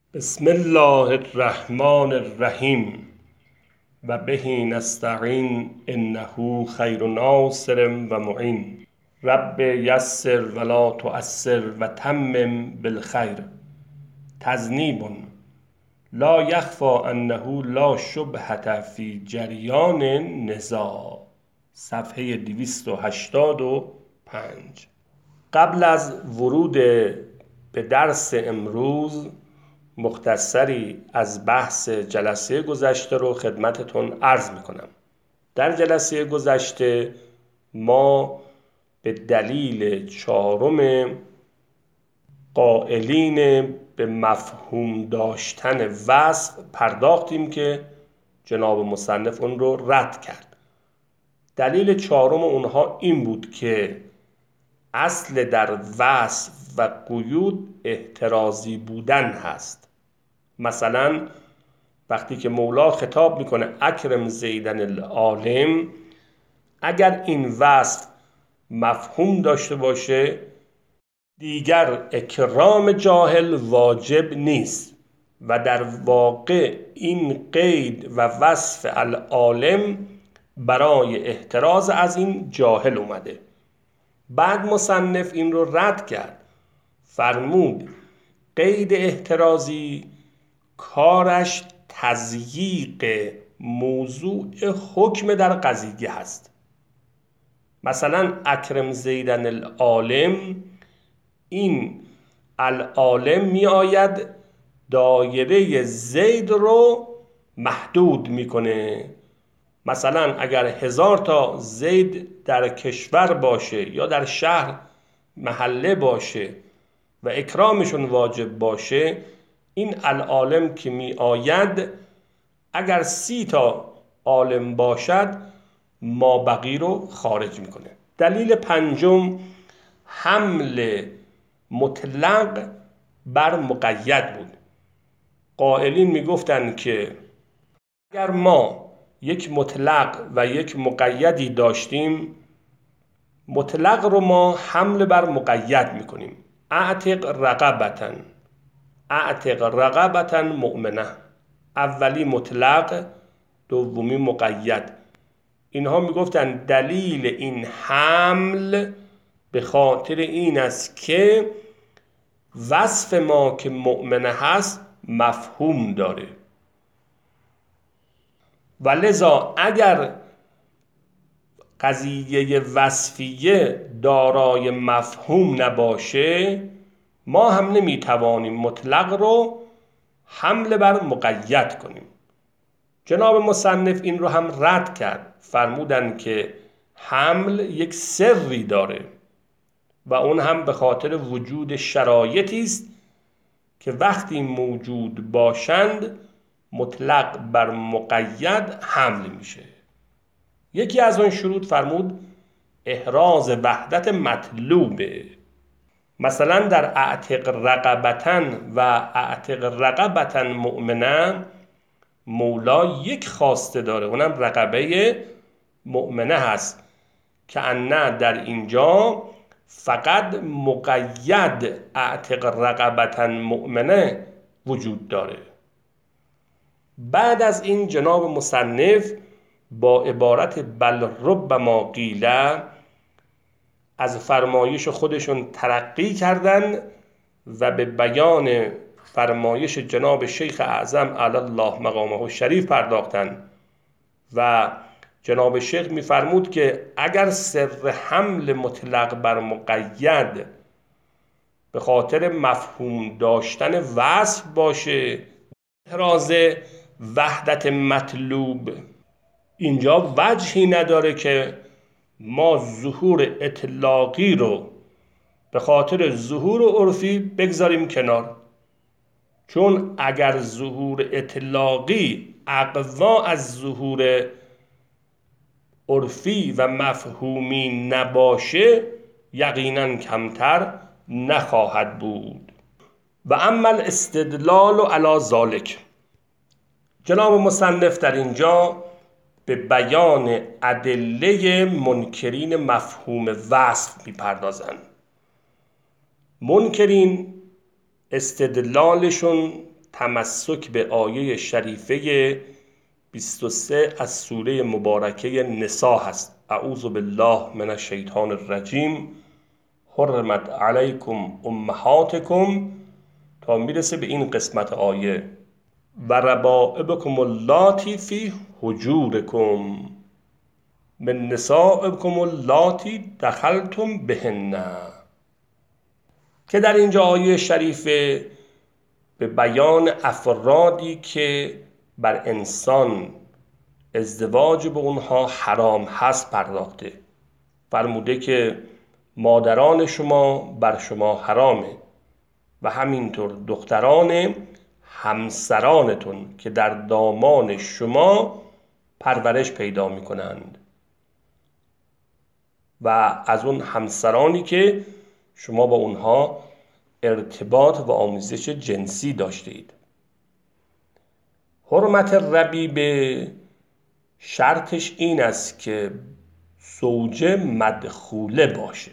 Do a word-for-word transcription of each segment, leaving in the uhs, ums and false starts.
بسم الله الرحمن الرحیم و به نستعین انه خیر ناصر و معین. رب یسر ولا تعسر و تمم بالخیر. تذنیب لا یخفی انه لا شبهة فی جریان نزاع. صفحه دویست و هشتاد و پنج. قبل از ورود به درس امروز مختصری از بحث جلسه گذشته رو خدمتتون عرض میکنم. در جلسه گذشته ما به دلیل چهارم قائلین به مفهوم داشتن وصف پرداختیم که جناب مصنف اون رو رد کرد. دلیل چهارم اونها این بود که اصل در وصف و قیود احترازی بودن هست. مثلا وقتی که مولا خطاب میکنه اکرم زیدن العالم، اگر این وصف مفهوم داشته باشه دیگر اکرام جاهل واجب نیست و در واقع این قید و وصف العالم برای احتراز از این جاهل اومده. بعد مصنف این رو رد کرد، فرمود قید احترازی کارش تضییق موضوع حکم در قضیه هست. مثلا اکرم زیدن العالم، این العالم می آید دایره زید رو محدود میکنه. مثلا اگر هزار تا زید در کشور باشه یا در شهر محله باشه و اکرامشون واجب باشه، این العالم که می آید اگر سی تا عالم باشد ما بقی رو خارج میکنه. دلیل پنجم حمل مطلق بر مقید بود. قائلین میگفتن که اگر ما یک مطلق و یک مقیدی داشتیم، مطلق رو ما حمل بر مقید میکنیم. اعتق رقبتن اعتق رقبتن مؤمنه، اولی مطلق دومی مقید. اینها میگفتن دلیل این حمل به خاطر این است که وصف ما که مؤمنه هست مفهوم داره و لذا اگر قضیه وصفیه دارای مفهوم نباشه ما هم نمیتوانیم مطلق رو حمل بر مقید کنیم. جناب مصنف این رو هم رد کرد، فرمودن که حمل یک سری داره و اون هم به خاطر وجود شرایطی است که وقتی موجود باشند مطلق بر مقید حمل میشه. یکی از اون شروط فرمود احراز وحدت مطلوبه. مثلا در اعتق رقبتن و اعتق رقبتن مؤمنه مولا یک خواسته داره، اونم رقبه مؤمنه هست که انه در اینجا فقط مقید اعتق رقبتن مؤمنه وجود داره. بعد از این جناب مصنف با عبارت بل ربما قیله از فرمایش خودشون ترقی کردن و به بیان فرمایش جناب شیخ اعظم علی الله مقامه الشریف پرداختن و جناب شیخ میفرمود که اگر سر حمل مطلق بر مقید به خاطر مفهوم داشتن وصف باشه، احراز وحدت مطلوب، اینجا وجهی نداره که ما ظهور اطلاقی رو به خاطر ظهور عرفی بگذاریم کنار، چون اگر ظهور اطلاقی اقوا از ظهور عرفی و مفهومی نباشه یقینا کمتر نخواهد بود. و اما الاستدلال علی ذلک، جناب مصنف در اینجا به بیان ادله منکرین مفهوم وصف میپردازند. منکرین استدلالشون تمسک به آیه شریفه بیست و سه از سوره مبارکه نساء هست. اعوذ بالله من الشیطان الرجیم، حرمت علیکم امهاتکم، تا میرسه به این قسمت آیه و ربائبکم اللاتی فی حجورکم من نسائکم اللاتی دخلتم بهن، که در اینجا آیه شریفه به بیان افرادی که بر انسان ازدواج به اونها حرام هست پرداخته. فرموده که مادران شما بر شما حرامه و همینطور دختران همسرانتون که در دامان شما پرورش پیدا می کنند و از اون همسرانی که شما با اونها ارتباط و آمیزش جنسی داشتید. حرمت ربیبه شرطش این است که زوجه مدخوله باشه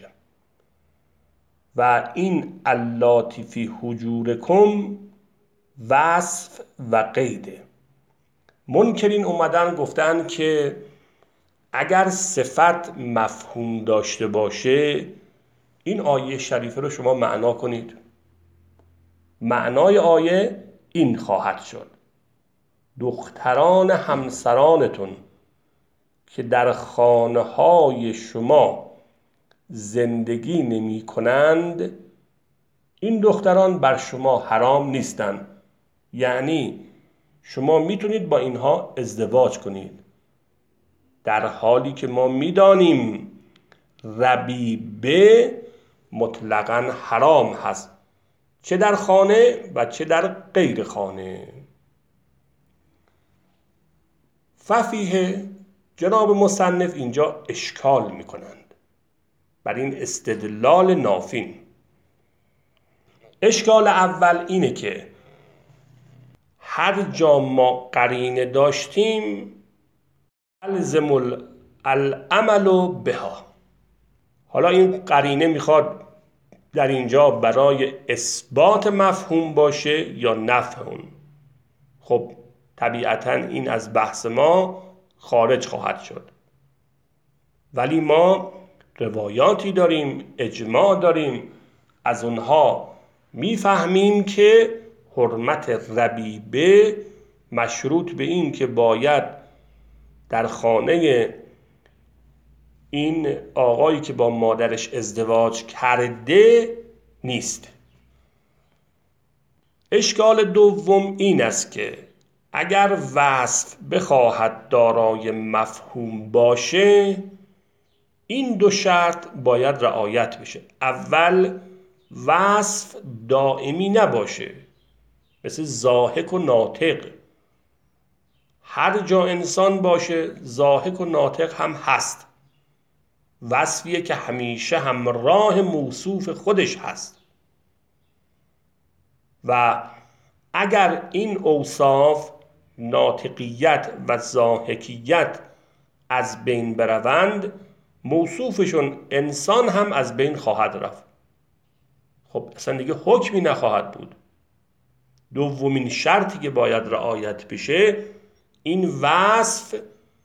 و این اللاتی فی حجورکم وصف و قیده. منکرین اومدن گفتن که اگر صفت مفهوم داشته باشه این آیه شریفه رو شما معنا کنید. معنای آیه این خواهد شد: دختران همسرانتون که در خانه های شما زندگی نمی کنند، این دختران بر شما حرام نیستند. یعنی شما میتونید با اینها ازدواج کنید، در حالی که ما میدانیم ربیبه مطلقاً حرام هست، چه در خانه و چه در غیر خانه. ففیه جناب مصنف اینجا اشکال میکنند بر این استدلال نافین. اشکال اول اینه که هر جا ما قرینه داشتیم الزم العمل بها. حالا این قرینه میخواد در اینجا برای اثبات مفهوم باشه یا نفی اون. خب طبیعتاً این از بحث ما خارج خواهد شد، ولی ما روایاتی داریم، اجماع داریم، از اونها میفهمیم که حرمت ربیبه مشروط به این که باید در خانه این آقایی که با مادرش ازدواج کرده نیست. اشکال دوم این است که اگر وصف بخواهد دارای مفهوم باشه این دو شرط باید رعایت بشه. اول وصف دائمی نباشه، مثل ضاحک و ناطق. هر جا انسان باشه ضاحک و ناطق هم هست، وصفیه که همیشه همراه موصوف خودش هست و اگر این اوصاف ناطقیت و ضاحکیت از بین بروند موصوفشون انسان هم از بین خواهد رفت. خب اصلا دیگه حکمی نخواهد بود. دومین شرطی که باید رعایت بشه این وصف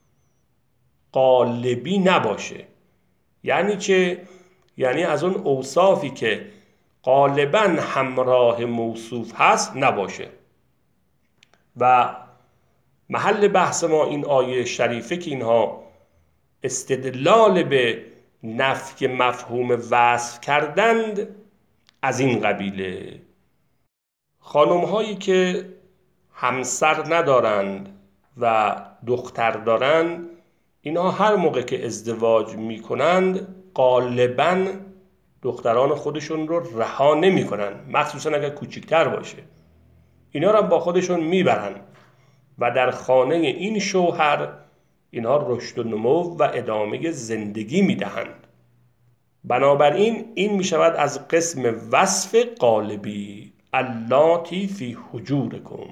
قالبی نباشه. یعنی چه؟ یعنی از اون اوصافی که غالباً همراه موصوف هست نباشه. و محل بحث ما این آیه شریفه که اینها استدلال به نفی مفهوم وصف کردند از این قبیله. خانم هایی که همسر ندارند و دختر دارند، اینها هر موقع که ازدواج میکنند غالباً دختران خودشون رو رها نمی کنن، مخصوصا اگر کوچکتر باشه. اینا رو با خودشون میبرن و در خانه این شوهر اینها رشد و نمو و ادامه زندگی میدهند. بنابراین این میشود از قسم وصف قالبی، اللاتی فی حجورکم.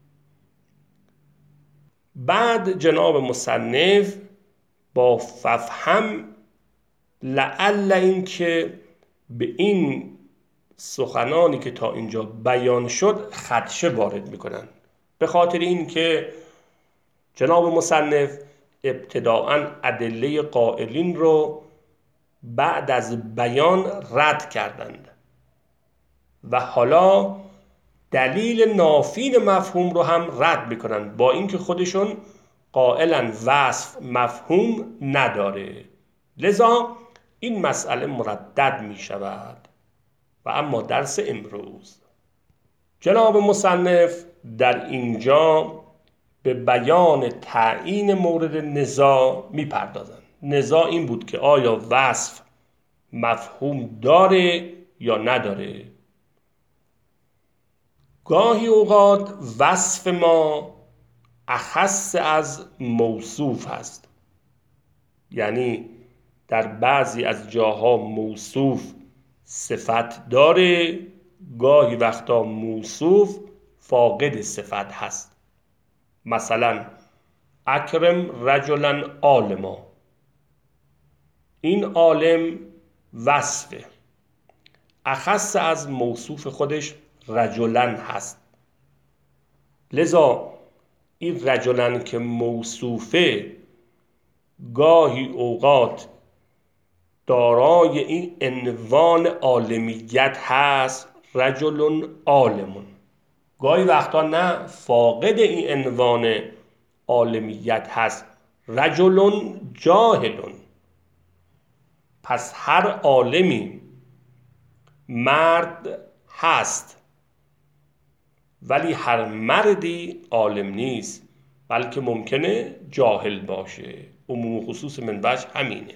بعد جناب مصنف با ففهم لعل این که به این سخنانی که تا اینجا بیان شد خدشه وارد میکنن، به خاطر این که جناب مصنف ابتداعاً ادله قائلین رو بعد از بیان رد کردند و حالا دلیل نافی مفهوم رو هم رد میکنن، با اینکه خودشون قائلن وصف مفهوم نداره. لذا این مسئله مردد می شود. و اما درس امروز جناب مصنف در اینجا به بیان تعیین مورد نزاع می پردازند. نزاع این بود که آیا وصف مفهوم داره یا نداره. گاهی اوقات وصف ما اخص از موصوف هست، یعنی در بعضی از جاها موصوف صفت داره، گاهی وقتا موصوف فاقد صفت هست. مثلا اکرم رجلا عالما، این عالم وصفه، اخص از موصوف خودش رجلن هست. لذا این رجلن که موصوفه گاهی اوقات دارای این عنوان عالمیت هست، رجل عالمون، گاهی وقتا نه، فاقد این عنوان عالمیت هست، رجل جاهلون. پس هر عالمی مرد هست، ولی هر مردی عالم نیست، بلکه ممکنه جاهل باشه. عموم و خصوص من وجه همینه.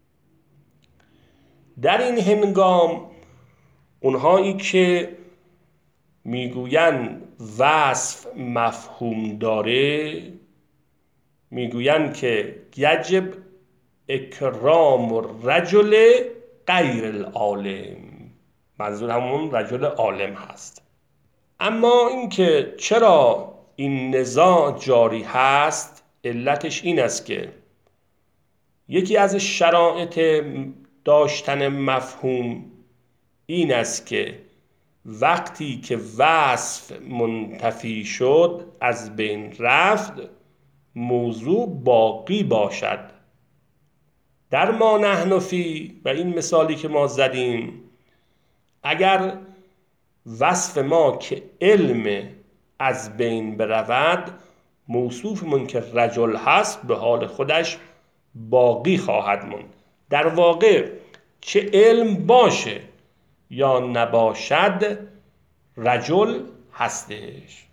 در این هنگام اونهایی که میگوین وصف مفهوم داره میگوین که یجب اکرام الرجل غیر العالم، منظور همون رجل عالم هست. اما اینکه چرا این نزاع جاری هست، علتش این است که یکی از شرایط داشتن مفهوم این است که وقتی که وصف منتفی شد، از بین رفت، موضوع باقی باشد. در ما نحن فی، و این مثالی که ما زدیم، اگر وصف ما که علم از بین برود، موصوفمون که رجل هست به حال خودش باقی خواهد موند. در واقع چه علم باشه یا نباشد، رجل هستش.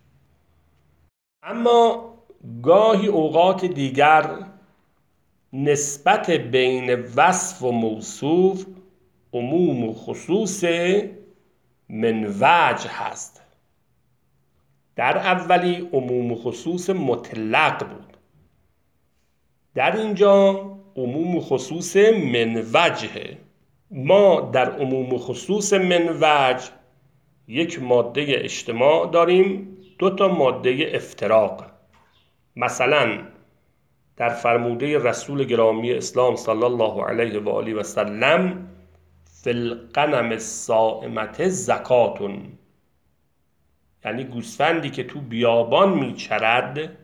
اما گاهی اوقات دیگر نسبت بین وصف و موصوف عموم و خصوص من وجه هست. در اولی عموم و خصوص مطلق بود، در اینجا عموم و خصوص من وجه. ما در عموم و خصوص من وجه یک ماده اجتماع داریم، دو تا ماده افتراق. مثلا در فرموده رسول گرامی اسلام صلی الله علیه و آله و سلم، فی الغنم الصائمة زکاتون، یعنی گوسفندی که تو بیابان میچرد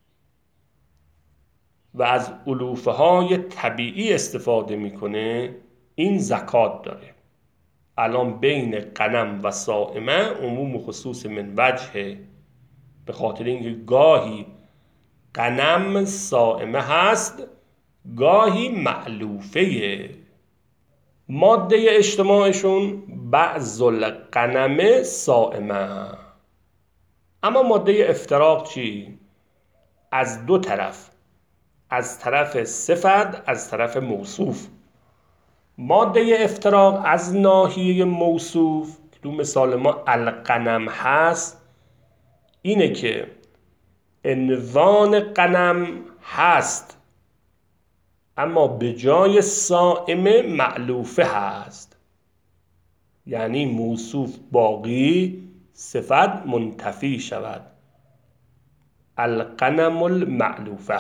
و از علوفه های طبیعی استفاده میکنه، این زکات داره. الان بین غنم و صائمه عموم و خصوص من وجهه، به خاطر اینکه گاهی غنم صائمه هست، گاهی معلوفه. ماده اجتماعشون بعض الغنم صائمه. اما ماده افتراق چی؟ از دو طرف، از طرف صفت، از طرف موصوف. ماده افتراق از ناحیه موصوف که تو مثال ما الغنم هست، اینه که عنوان غنم هست، اما به جای صائمه معلوفه هست، یعنی موصوف باقی، صفت منتفی شود. الغنم المعلوفه.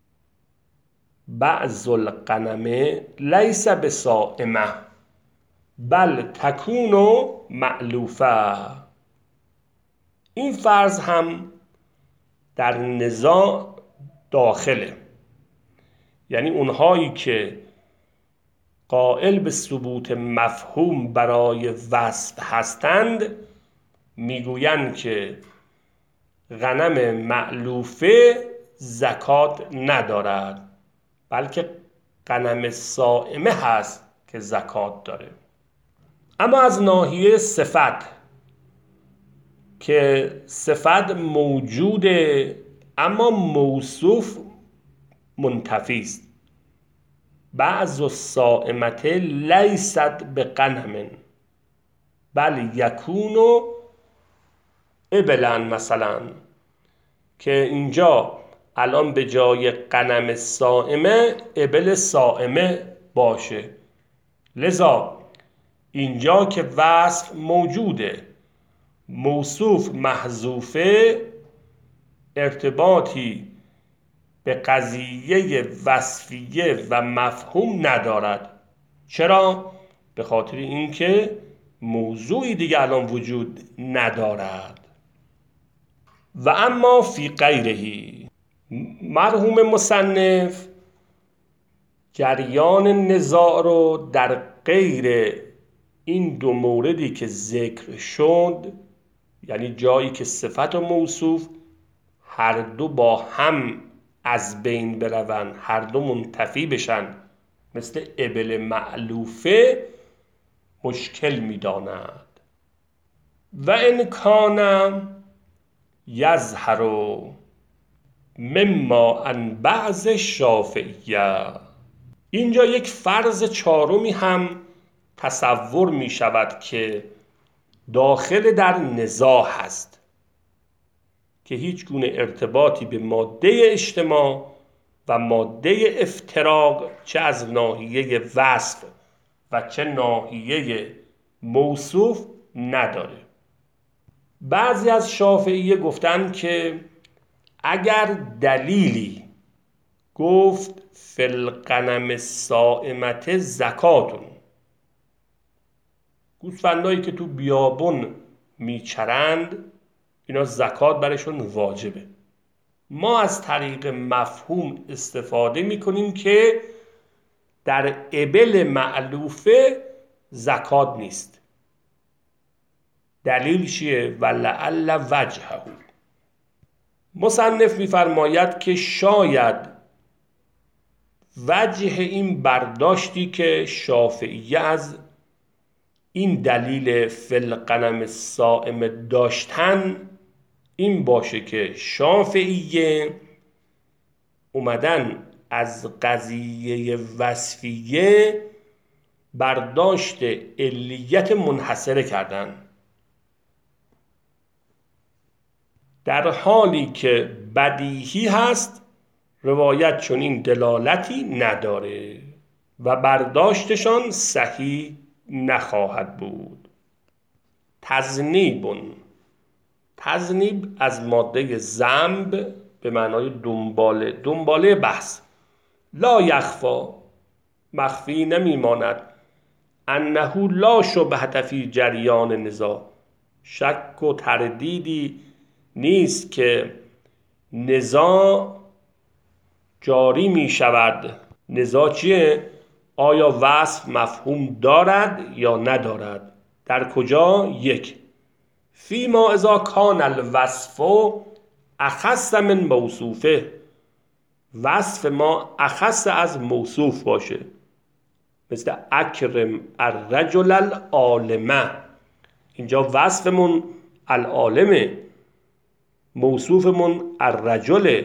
بعض الغنم لیس بصائمه، بل تکون مألوفه. این فرض هم در نزاع داخله، یعنی اونهایی که قائل به ثبوت مفهوم برای وصف هستند میگویند که غنم مألوفه زکات ندارد، بلکه غنم صائمه هست که زکات داره. اما از ناحیه صفت که صفت موجوده اما موصوف منتفی است. بعض الصائمة لیست بغنم بل یکون ابلا، مثلا که اینجا الان به جای غنم صائمه ابل صائمه باشه، لذا اینجا که وصف موجوده موصوف محذوفه ارتباطی به قضیه وصفیه و مفهوم ندارد. چرا؟ به خاطر اینکه موضوعی دیگه الان وجود ندارد. و اما فی غیره، مرحوم مصنف جریان نزاع رو در غیر این دو موردی که ذکر شد، یعنی جایی که صفت و موصوف هر دو با هم از بین بروند، هر دو منتفی بشن، مثل ابل مألوفه، مشکل می‌داند. و ان کان یظهر مما عن بعض شافعیه، اینجا یک فرض چهارمی هم تصور می شود که داخل در نزاع هست که هیچ گونه ارتباطی به ماده اجتماع و ماده افتراق چه از ناحیه وصف و چه ناحیه موصوف نداره. بعضی از شافعیه گفتن که اگر دلیلی گفت فی الغنم الصائمة زکاتون، گوسفندایی که تو بیابون میچرند اینا زکات برشون واجبه، ما از طریق مفهوم استفاده میکنیم که در ابل مألوفه زکات نیست. دلیل چیه؟ ولعل وجهه. مصنف میفرماید که شاید وجه این برداشتی که شافعیه از این دلیل فی الغنم الصائمة داشتن این باشه که شافعیه اومدن از قضیه وصفیه برداشت علیت منحصره کردن، در حالی که بدیهی هست روایت چنین دلالتی نداره و برداشتشان صحیح نخواهد بود. تذنیب، تذنیب از ماده ذنب به معنای دنباله، دنباله بحث. لا یخفا، مخفی نمیماند، انه لا شبهة فی جریان نزاع، شک و تردیدی نیست که نزاع جاری می شود. نزاع چیه؟ آیا وصف مفهوم دارد یا ندارد؟ در کجا؟ یک، فی ما اذا کان الوصف اخص من موصوفه، وصف ما اخص از موصوف باشه، مثل اکرم الرجل العالمه، اینجا وصفمون العالمه، موصوفمون الرجل،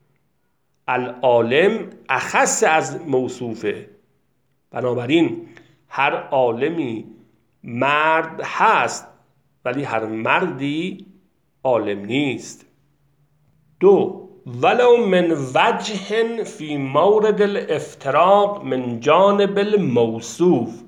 العالم اخص از موصوفه. بنابراین هر عالمی مرد هست ولی هر مردی عالم نیست. دو، ولو من وجه فی مورد الافتراق من جانب الموصوف،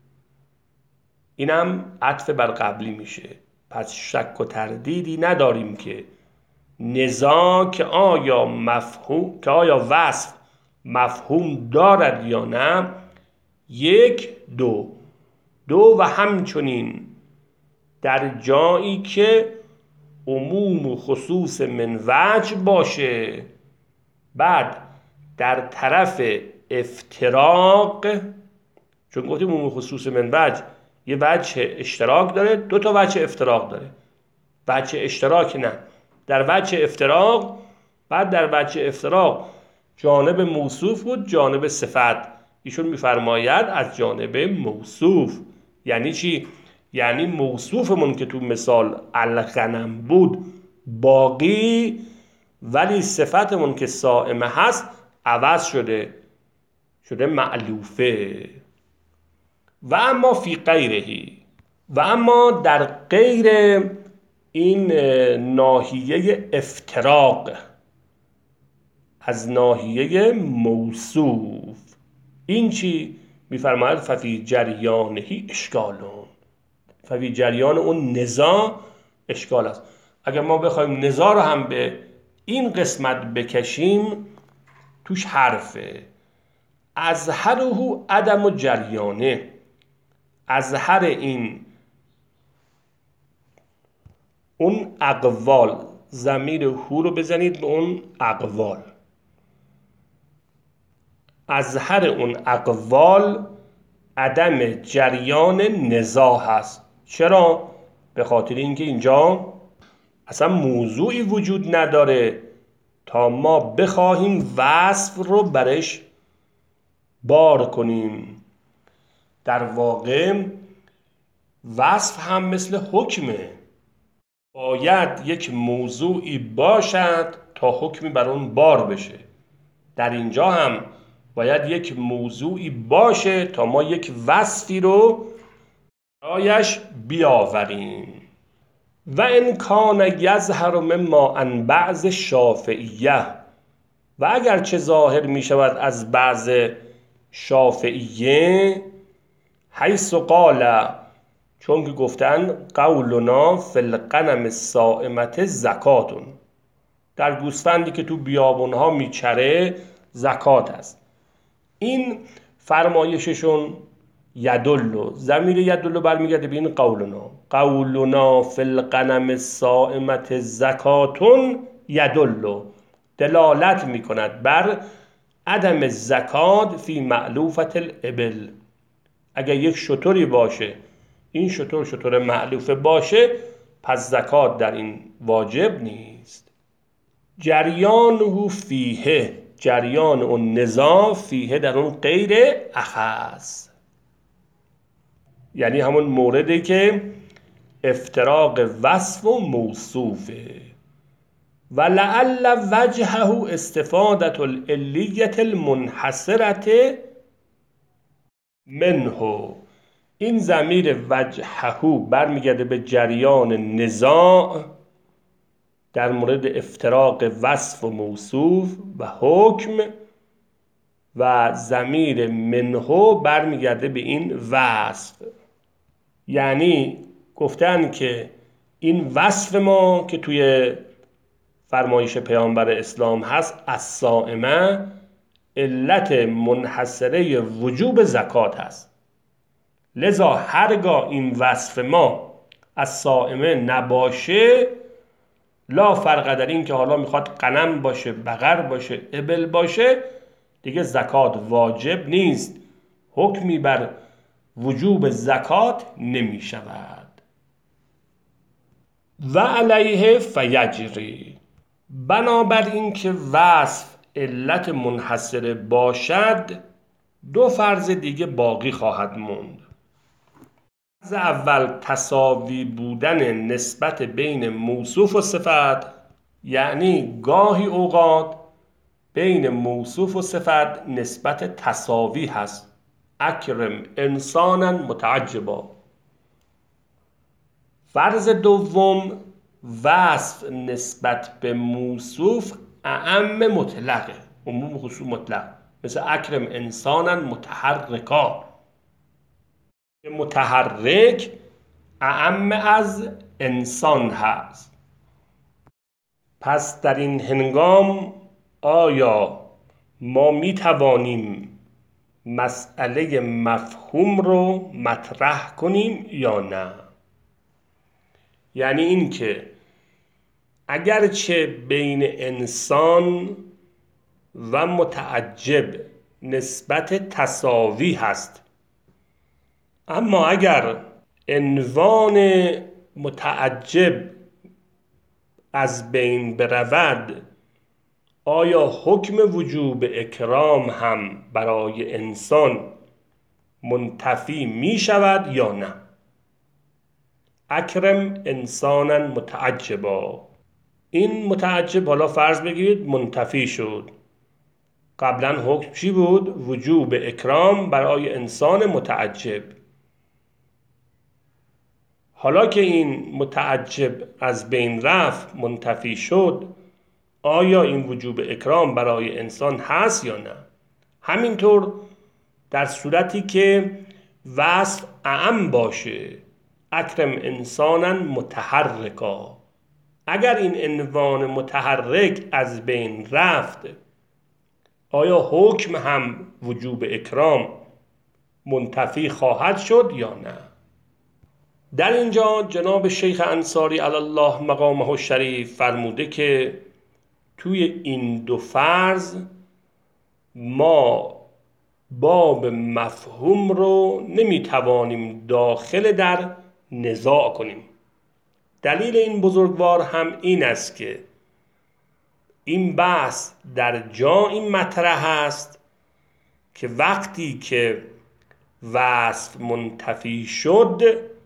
اینم عطف بر قبلی میشه. پس شک و تردیدی نداریم که نزاع که آیا مفهوم که آیا وصف مفهوم دارد یا نه. یک، دو، دو و همچنین در جایی که عموم و خصوص من وجه باشه، بعد در طرف افتراق، چون گفتیم عموم و خصوص من وجه یه وجه اشتراک داره، دو تا وجه افتراق داره. وجه اشتراک نه، در وجه افتراق، بعد در وجه افتراق جانب موصوف بود جانب صفت. ایشون میفرماید از جانب موصوف. یعنی چی؟ یعنی موصوفمون که تو مثال الغنم بود باقی، ولی صفتمون که صائمه هست عوض شده، شده مألوفه. و اما فی غیرهی، و اما در غیر این ناحیه افتراق، از ناحیه موصوف، این چی؟ میفرماید ففی جریانهی اشکالون، ففی جریان اون نزاع اشکال است. اگر ما بخوایم نزاع رو هم به این قسمت بکشیم، توش حرفه. ازهره عدم و جریانه، ازهر این اون اقوال، ضمیر هو رو بزنید به اون اقوال، ازهر اون اقوال عدم جریان نزاع هست. چرا؟ به خاطر اینکه اینجا اصلا موضوعی وجود نداره تا ما بخواهیم وصف رو برش بار کنیم. در واقع وصف هم مثل حکمه، باید یک موضوعی باشد تا حکمی بر اون بار بشه. در اینجا هم باید یک موضوعی باشه تا ما یک وصفی رو برایش بیاوریم. و ان کان یظهر مما عن بعض شافعیه، و اگر چه ظاهر می شود از بعض شافعیه، حیث قال، چون که گفتن قولنا فی الغنم الصائمة زکاتون، در گوسفندی که تو بیابونها میچره زکات است. این فرمایششون یدلو، ضمیر یدلو برمیگرده به این قولنا، قولنا فی الغنم الصائمة زکاتون یدلو، دلالت میکند بر عدم زکات فی معلوفة الابل. اگر یک شتری باشه، این شتر شتر معلوفه باشه، پس زکات در این واجب نیست. جریانه فیه، جریان اون نزاع فیه در اون غیر اخص، یعنی همون موردی که افتراق وصف و موصوفه. و لعل وجهه استفادة العلیة المنحصرة منه، این ضمیر وجهه برمیگرده به جریان نزاع در مورد افتراق وصف و موصوف و حکم، و ضمیر منه برمیگرده به این وصف. یعنی گفتن که این وصف ما که توی فرمایش پیامبر اسلام هست الصائمه، علت منحصره وجوب زکات هست. لذا هرگاه این وصف ما الصائمه نباشه، لا فرق در این که حالا میخواد غنم باشه، بقر باشه، ابل باشه، دیگه زکات واجب نیست، حکمی بر وجوب زکات نمی شود. و علیه فیجری، بنابر این که وصف علت منحصره باشد، دو فرض دیگه باقی خواهد موند. فرض اول تساوی بودن نسبت بین موصوف و صفت، یعنی گاهی اوقات بین موصوف و صفت نسبت تساوی هست. اکرم انسانا متعجبا. فرض دوم وصف نسبت به موصوف اعم مطلقه، عموم خصوص مطلق، مثل اکرم انسانا متحرکا، متحرک اعم از انسان هست. پس در این هنگام آیا ما می توانیم مسئله مفهوم رو مطرح کنیم یا نه. یعنی این که اگرچه بین انسان و متعجب نسبت تساوی هست، اما اگر عنوان متعجب از بین برود، آیا حکم وجوب اکرام هم برای انسان منتفی می شود یا نه؟ اکرم انسانا متعجبا، این متعجب حالا فرض بگیرید منتفی شد. قبلا حکم چی بود؟ وجوب اکرام برای انسان متعجب. حالا که این متعجب از بین رفت، منتفی شد، آیا این وجوب اکرام برای انسان هست یا نه؟ همینطور در صورتی که وصف اعم باشه، اکرم انسانا متحرکا، اگر این عنوان متحرک از بین رفت، آیا حکم هم وجوب اکرام منتفی خواهد شد یا نه؟ در اینجا جناب شیخ انصاری علی الله مقامه الشریف فرموده که توی این دو فرض ما باب مفهوم رو نمیتوانیم داخل در نزاع کنیم. دلیل این بزرگوار هم این است که این بحث در جایی مطرح است که وقتی که وصف منتفی شد،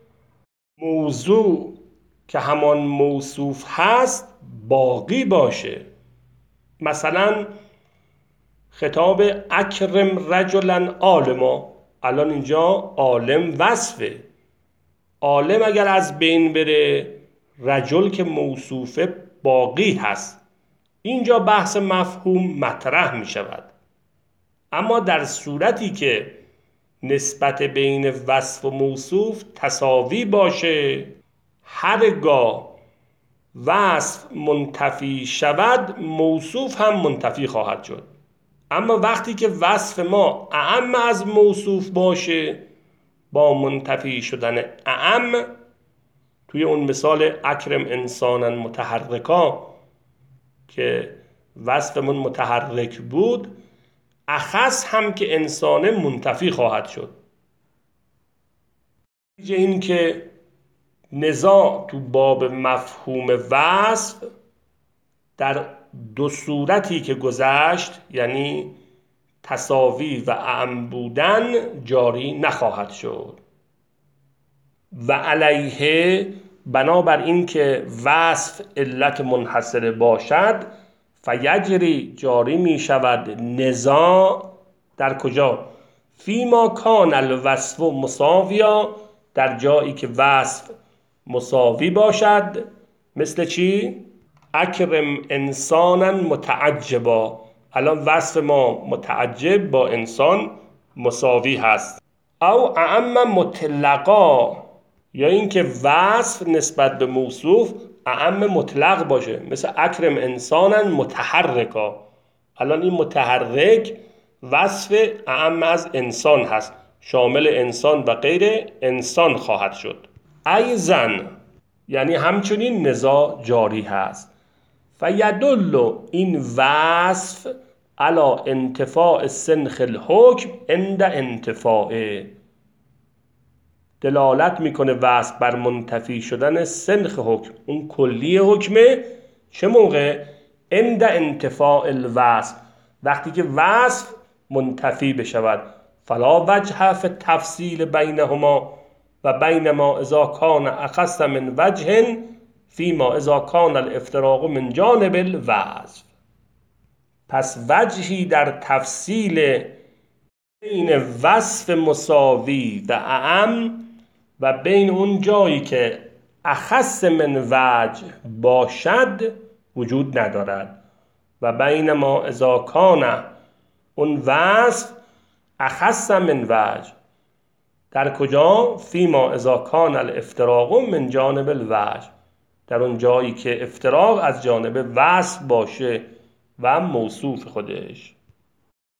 موضوع که همان موصوف هست باقی باشه. مثلا خطاب اکرم رجلا عالما، الان اینجا عالم وصفه، عالم اگر از بین بره، رجل که موصوفه باقی هست. اینجا بحث مفهوم مطرح می شود. اما در صورتی که نسبت بین وصف و موصوف تساوی باشه، هرگاه وصف منتفی شود، موصوف هم منتفی خواهد شد. اما وقتی که وصف ما اعم از موصوف باشه، با منتفی شدن اعم، توی اون مثال اکرم انسانا متحرکا که وصفمون متحرک بود، اخص هم که انسان منتفی خواهد شد. این که نزاع تو باب مفهوم وصف در دو صورتی که گذشت، یعنی تساوی و اعم بودن، جاری نخواهد شد. و علیه، بنابر این که وصف علت منحصره باشد، فیجری جاری می شود نزاع در کجا؟ فیما کان الوصف مساویا، در جایی که وصف مساوی باشد. مثل چی؟ اکرم انسانا متعجبا، الان وصف ما متعجب با انسان مساوی هست. او اعم مطلقا، یا اینکه وصف نسبت به موصوف اعم مطلق باشه، مثل اکرم انسانا متحرکا، الان این متحرک وصف اعم از انسان هست، شامل انسان و غیر انسان خواهد شد. ایزن، یعنی همچنین نزاع جاری هست. فیدل، این وصف علی انتفاع سنخ الحکم عند انتفاعه، دلالت میکنه وصف بر منتفی شدن سنخ حکم، اون کلی حکمه. چه موقع؟ عند انتفاع الوصف، وقتی که وصف منتفی بشود. فلا وجه فی التفصیل بینهما و بینما اذا کان اخص من وجه فیما اذا کان الافتراق من جانب الوصف. پس وجهی در تفصیل بین وصف مساوی و اعم و بین اون جایی که اخص من وجه باشد وجود ندارد. و بین ما اذا کان، اون وصف اخص من وجه در کجا؟ فیما اذا کان الافتراق من جانب الوجه، در اون جایی که افتراق از جانب وصف باشه و موصوف خودش.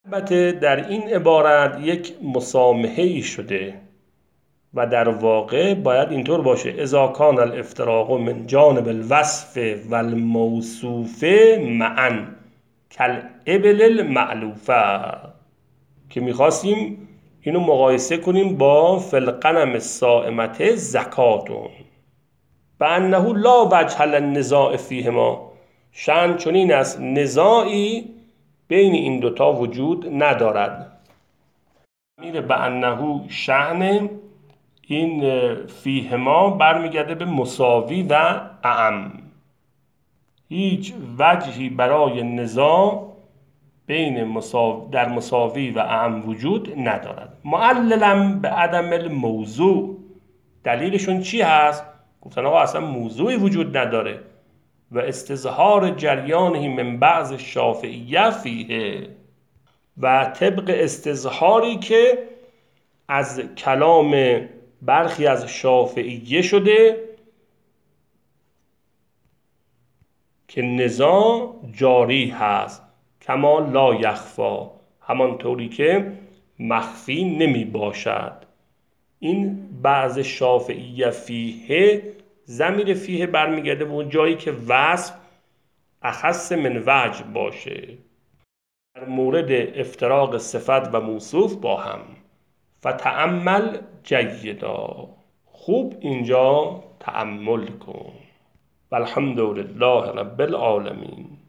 البته در این عبارت یک مسامحه ای شده و در واقع باید اینطور باشه: اذا کان الافتراق من جانب الوصف و الموصوف معا کالابل المعلوفه، که میخواستیم اینو مقایسه کنیم با فی الغنم الصائمة زکاتون و انه لا وجه للنزاع فیهما، شأن چنین است نزاعی بین این دوتا وجود ندارد. میره به انه شأن این فیهما برمیگرده به مساوی و اعم، هیچ وجهی برای نزاع بین مساو... در مساوی و اعم وجود ندارد. معللا به عدم الموضوع، دلیلشون چی هست؟ گفتن آقا اصلا موضوعی وجود نداره و استظهار جریانه من بعض شافعیه فیه، و طبق استظهاری که از کلام برخی از شافعیه شده که نزاع جاری هست، کما لا یخفا، همانطوری که مخفی نمی باشد. این بعض شافعیه فیه، ضمیر فیه برمیگرده به اون جایی که وصف اخص من وجه باشه. در مورد افتراق صفت و موصوف با هم فتأمل جیدا، خوب اینجا تأمل کن. والحمد لله رب العالمین.